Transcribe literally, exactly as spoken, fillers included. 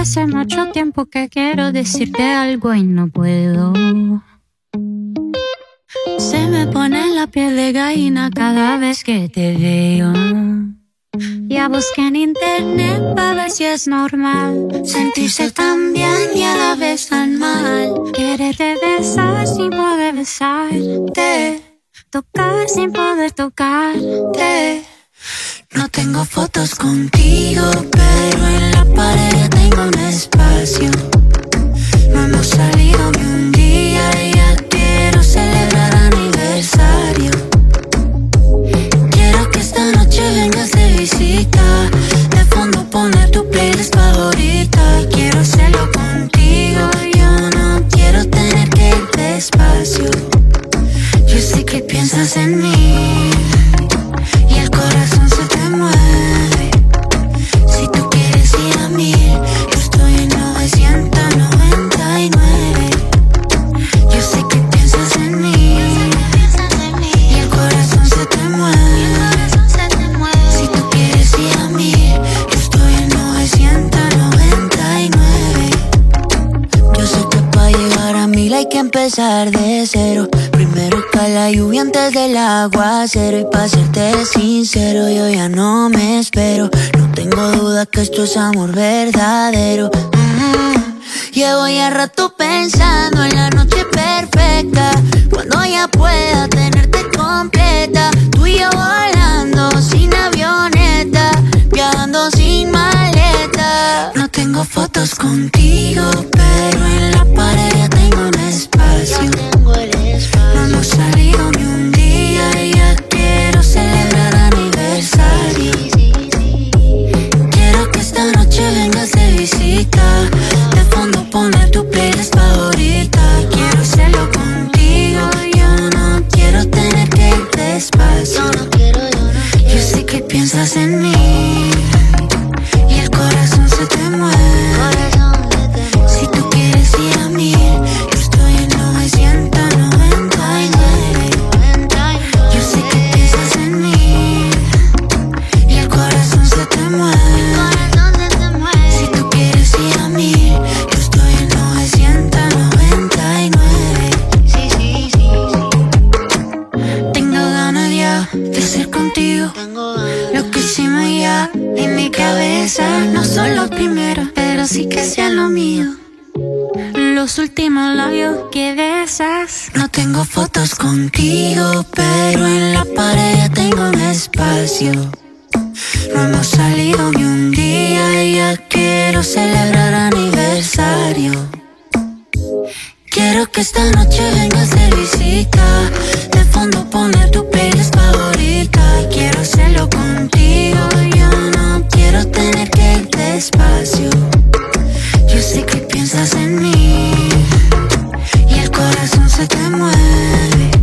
hace mucho tiempo que quiero decirte algo y no puedo. Se me pone la piel de gallina cada vez que te veo. Ya busqué en internet para ver si es normal sentirse tan bien y a la vez tan mal. Quererte besar sin poder besarte, tocar sin poder tocarte. No tengo fotos contigo, pero en la pared ya tengo un espacio. No hemos salido ni un día y ya quiero celebrar aniversario. Quiero que esta noche vengas de visita, de fondo poner tu playlist favorita. Quiero hacerlo contigo, yo no quiero tener que ir despacio. Yo sé que piensas en mí y el corazón se te mueve. Si tú quieres ir a mil, yo estoy en novecientos noventa y nueve. Yo sé que piensas en mí y el corazón se te mueve. Si tú quieres ir a mil, yo estoy en novecientos noventa y nueve. Yo sé que para llegar a mil hay que empezar de cero. Primero cae la lluvia antes del aguacero. Y para serte sincero, yo ya no me espero. No tengo duda que esto es amor verdadero. mm-hmm. Llevo ya rato pensando en la noche perfecta, cuando ya pueda tenerte completa. Tú y yo volando sin avioneta, viajando sin maleta. No tengo fotos contigo, pero en la pared ya tengo un espacio. No hemos salido ni un día y ya quiero celebrar aniversario. Quiero que esta noche vengas de visita, de fondo poner tu playlist favorita. Quiero hacerlo contigo, yo no quiero tener que ir despacio. Yo sé que piensas en mí y el corazón se te mueve. Si tú quieres ir a mil, yo estoy en novecientos noventa y nueve. Yo sé que piensas en mí y el corazón se te mueve. Si tú quieres ir a mil, yo estoy en novecientos noventa y nueve. Sí, sí, sí, sí. Tengo ganas ya de ser contigo. Lo que hicimos ya en mi cabeza no son los primeros, pero sí que sean lo mío. Los últimos labios que besas. No tengo fotos contigo, pero en la pared ya tengo un espacio. No hemos salido ni un día y ya quiero celebrar aniversario. Quiero que esta noche vengas de visita, de fondo poner tu playlist favorita. Quiero hacerlo contigo, yo no quiero tener que ir despacio. Yo sé que piensas en mí y el corazón se te mueve.